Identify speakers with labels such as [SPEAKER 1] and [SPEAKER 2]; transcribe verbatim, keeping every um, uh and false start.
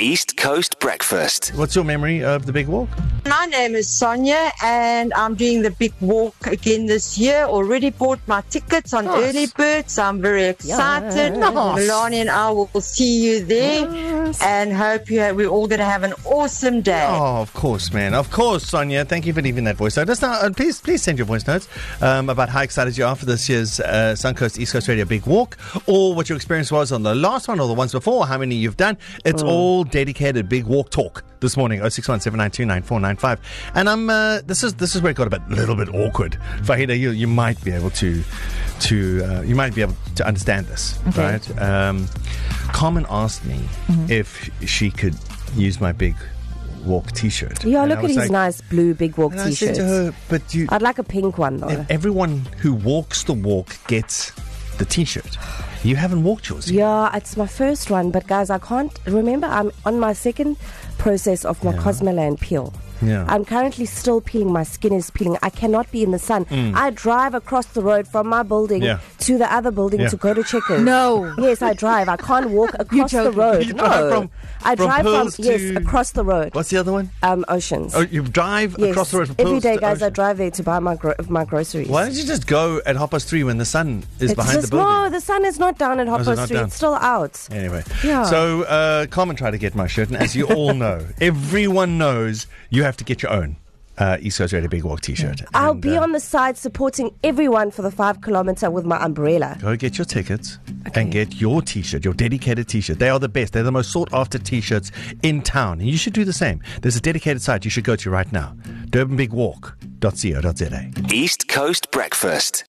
[SPEAKER 1] East Coast Breakfast.
[SPEAKER 2] What's your memory of the big walk?
[SPEAKER 3] My name is Sonia, and I'm doing the big walk again this year. Already bought my tickets on
[SPEAKER 2] Nice.
[SPEAKER 3] early bird, so I'm very excited.
[SPEAKER 2] Nice.
[SPEAKER 3] Melanie and I will see you there,
[SPEAKER 2] Yes.
[SPEAKER 3] and hope you we're all going to have an awesome day.
[SPEAKER 2] Oh, of course, man. Of course, Sonia. Thank you for leaving that voice note. Just now, uh, please, please send your voice notes um, about how excited you are for this year's uh, Suncoast East Coast Radio Big Walk, or what your experience was on the last one or the ones before, how many you've done. It's
[SPEAKER 3] Mm.
[SPEAKER 2] all dedicated Big Walk talk this morning. oh six one, seven nine two, nine four nine five. And I'm uh, this is this is where it got a bit little bit awkward. Fahida, you you might be able to to uh, you might be able to understand this,
[SPEAKER 4] Okay.
[SPEAKER 2] right? Um, Carmen asked me
[SPEAKER 4] Mm-hmm.
[SPEAKER 2] if she could use my Big Walk T-shirt.
[SPEAKER 4] Yeah,
[SPEAKER 2] And
[SPEAKER 4] look
[SPEAKER 2] I
[SPEAKER 4] at
[SPEAKER 2] was
[SPEAKER 4] his
[SPEAKER 2] like-
[SPEAKER 4] nice blue big walk
[SPEAKER 2] And I said
[SPEAKER 4] t-shirt.
[SPEAKER 2] to her, but you,
[SPEAKER 4] I'd like a pink one though.
[SPEAKER 2] if everyone who walks the walk gets the T-shirt. You haven't walked yours yet.
[SPEAKER 4] Yeah, it's my first one, but guys, I can't remember. I'm on my second process of my
[SPEAKER 2] Yeah.
[SPEAKER 4] Cosmoland peel.
[SPEAKER 2] Yeah.
[SPEAKER 4] I'm currently still peeling. My skin is peeling. I cannot be in the sun.
[SPEAKER 2] Mm.
[SPEAKER 4] I drive across the road from my building
[SPEAKER 2] Yeah.
[SPEAKER 4] to the other building
[SPEAKER 2] Yeah.
[SPEAKER 4] to go to Checkers.
[SPEAKER 5] No.
[SPEAKER 4] Yes, I drive. I can't walk across the
[SPEAKER 5] joking.
[SPEAKER 4] road.
[SPEAKER 2] You
[SPEAKER 4] no.
[SPEAKER 2] drive from-
[SPEAKER 4] I
[SPEAKER 2] from
[SPEAKER 4] drive from
[SPEAKER 2] Pearls
[SPEAKER 4] yes
[SPEAKER 2] to-
[SPEAKER 4] across the road.
[SPEAKER 2] What's the other one?
[SPEAKER 4] Um, Oceans.
[SPEAKER 2] Oh, you drive
[SPEAKER 4] yes.
[SPEAKER 2] across the road from
[SPEAKER 4] Every
[SPEAKER 2] Pearls
[SPEAKER 4] day,
[SPEAKER 2] to
[SPEAKER 4] guys. I
[SPEAKER 2] Ocean.
[SPEAKER 4] drive there to buy my gro- my groceries.
[SPEAKER 2] Why don't you just go at half past three when the sun is
[SPEAKER 4] It's
[SPEAKER 2] behind
[SPEAKER 4] just,
[SPEAKER 2] the building?
[SPEAKER 4] no, the sun is not down at half
[SPEAKER 2] is it
[SPEAKER 4] past
[SPEAKER 2] not
[SPEAKER 4] three.
[SPEAKER 2] down?
[SPEAKER 4] It's still out.
[SPEAKER 2] Anyway,
[SPEAKER 4] Yeah.
[SPEAKER 2] so uh, Carmen tried to get my shirt, and as you all know, everyone knows you have to get your own uh, East Coast Radio Big Walk T-shirt.
[SPEAKER 4] I'll
[SPEAKER 2] And,
[SPEAKER 4] be
[SPEAKER 2] uh,
[SPEAKER 4] on the side supporting everyone for the five kilometer with my umbrella.
[SPEAKER 2] Go get your tickets and get your T-shirt, your dedicated T-shirt. They are the best. They're the most sought-after T-shirts in town. And you should do the same. There's a dedicated site you should go to right now, durban big walk dot co dot za.
[SPEAKER 1] East Coast Breakfast.